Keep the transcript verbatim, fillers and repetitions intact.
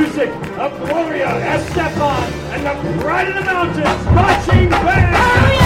music of Gloria Estefan and the Pride of the Mountains Marching Band!